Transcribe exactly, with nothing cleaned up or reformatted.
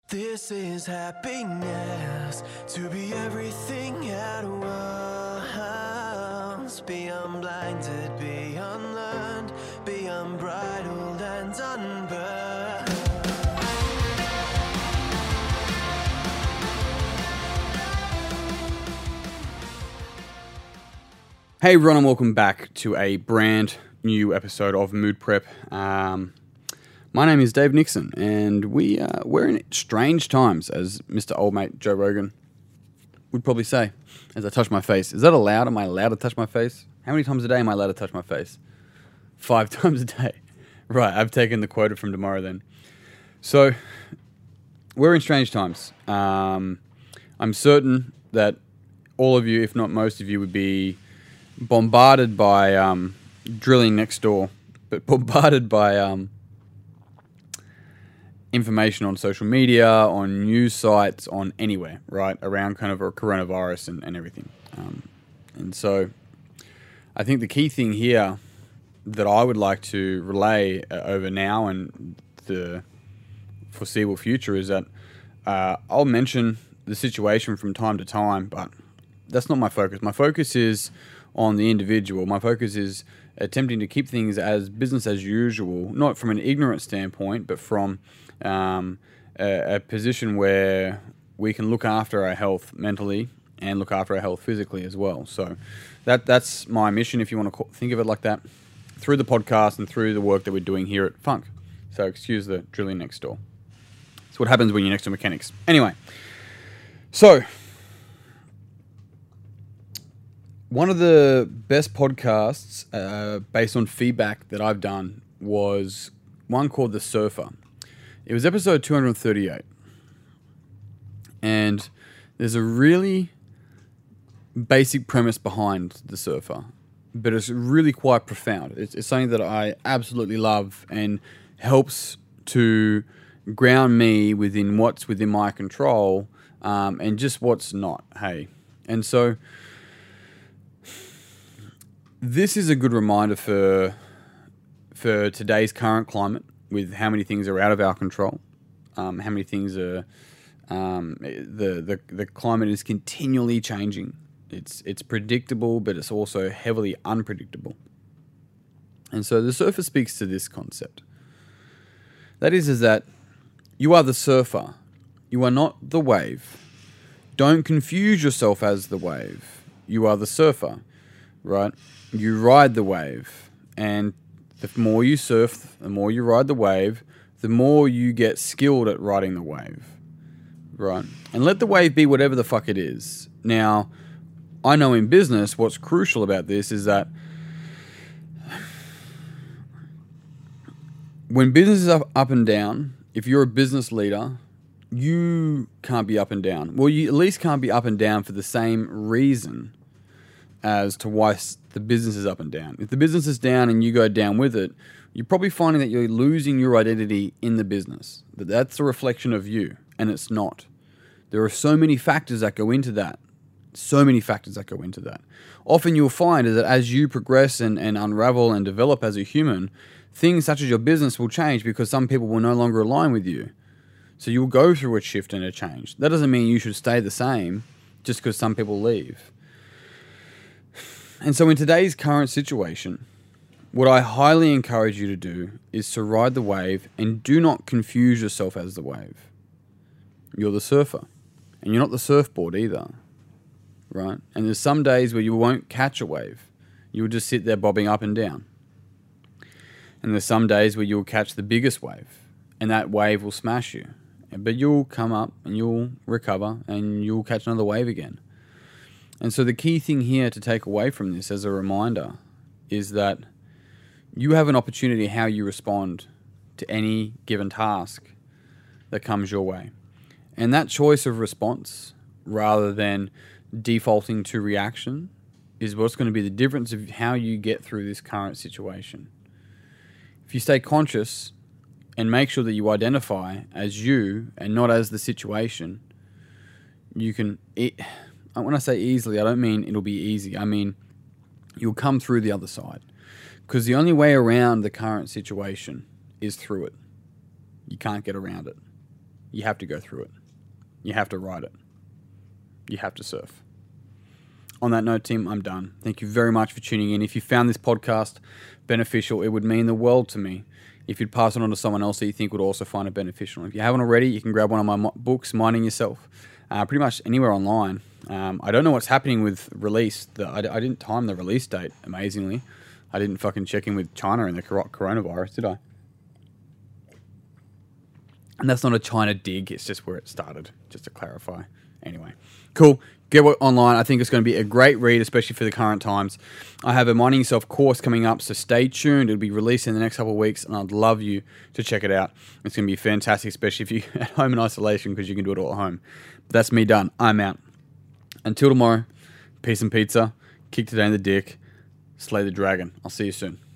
This is happiness, to be everything at once. Be unblinded, be unlearned, be unbridled and unburned. Hey everyone, and welcome back to a brand new episode of Mood Prep. Um, my name is Dave Nixon, and we uh, we're in strange times, as Mister Old Mate Joe Rogan would probably say, as I touch my face. Is that allowed? Am I allowed to touch my face? How many times a day am I allowed to touch my face? Five times a day. Right, I've taken the quota from tomorrow then. So, we're in strange times. Um, I'm certain that all of you, if not most of you, would be bombarded by um, drilling next door, but bombarded by um, information on social media, on news sites, on anywhere, right, around kind of a coronavirus and, and everything. Um, and so I think the key thing here that I would like to relay uh, over now and the foreseeable future is that uh, I'll mention the situation from time to time, but that's not my focus. My focus is on the individual. My focus is attempting to keep things as business as usual, not from an ignorant standpoint, but from um, a, a position where we can look after our health mentally and look after our health physically as well. So that that's my mission, if you want to think of it like that, through the podcast and through the work that we're doing here at Funk. So excuse the drilling next door. It's what happens when you're next to mechanics. Anyway, so one of the best podcasts uh, based on feedback that I've done was one called The Surfer. It was episode two hundred thirty-eight. And there's a really basic premise behind The Surfer, but it's really quite profound. It's, it's something that I absolutely love and helps to ground me within what's within my control um, and just what's not, hey. And so this is a good reminder for for today's current climate, with how many things are out of our control, um, how many things are um, the, the the climate is continually changing. It's it's predictable, but it's also heavily unpredictable. And so the surfer speaks to this concept. That is, is that you are the surfer. You are not the wave. Don't confuse yourself as the wave. You are the surfer, right? You ride the wave, and the more you surf, the more you ride the wave, the more you get skilled at riding the wave, right? And let the wave be whatever the fuck it is. Now, I know in business what's crucial about this is that when business is up, up and down, if you're a business leader, you can't be up and down. Well, you at least can't be up and down for the same reason as to why the business is up and down. If the business is down and you go down with it, you're probably finding that you're losing your identity in the business. That that's a reflection of you, and it's not. There are so many factors that go into that. So many factors that go into that. Often you'll find is that as you progress and, and unravel and develop as a human, things such as your business will change because some people will no longer align with you. So you'll go through a shift and a change. That doesn't mean you should stay the same just because some people leave. And so in today's current situation, what I highly encourage you to do is to ride the wave and do not confuse yourself as the wave. You're the surfer, and you're not the surfboard either, right? And there's some days where you won't catch a wave. You'll just sit there bobbing up and down. And there's some days where you'll catch the biggest wave, and that wave will smash you. But you'll come up and you'll recover and you'll catch another wave again. And so the key thing here to take away from this as a reminder is that you have an opportunity how you respond to any given task that comes your way. And that choice of response, rather than defaulting to reaction, is what's going to be the difference of how you get through this current situation. If you stay conscious and make sure that you identify as you and not as the situation, you can... It, when I say easily, I don't mean it'll be easy. I mean, you'll come through the other side. Because the only way around the current situation is through it. You can't get around it. You have to go through it. You have to ride it. You have to surf. On that note, Tim, I'm done. Thank you very much for tuning in. If you found this podcast beneficial, it would mean the world to me if you'd pass it on to someone else that you think would also find it beneficial. If you haven't already, you can grab one of my mo- books, Minding Yourself, uh, pretty much anywhere online. Um, I don't know what's happening with release. The, I, I didn't time the release date, amazingly. I didn't fucking check in with China and the coronavirus, did I? And that's not a China dig. It's just where it started, just to clarify. Anyway, cool. Get it online. I think it's going to be a great read, especially for the current times. I have a Minding Yourself course coming up, so stay tuned. It'll be released in the next couple of weeks, and I'd love you to check it out. It's going to be fantastic, especially if you're at home in isolation, because you can do it all at home. But that's me done. I'm out. Until tomorrow, peace and pizza. Kick today in the dick. Slay the dragon. I'll see you soon.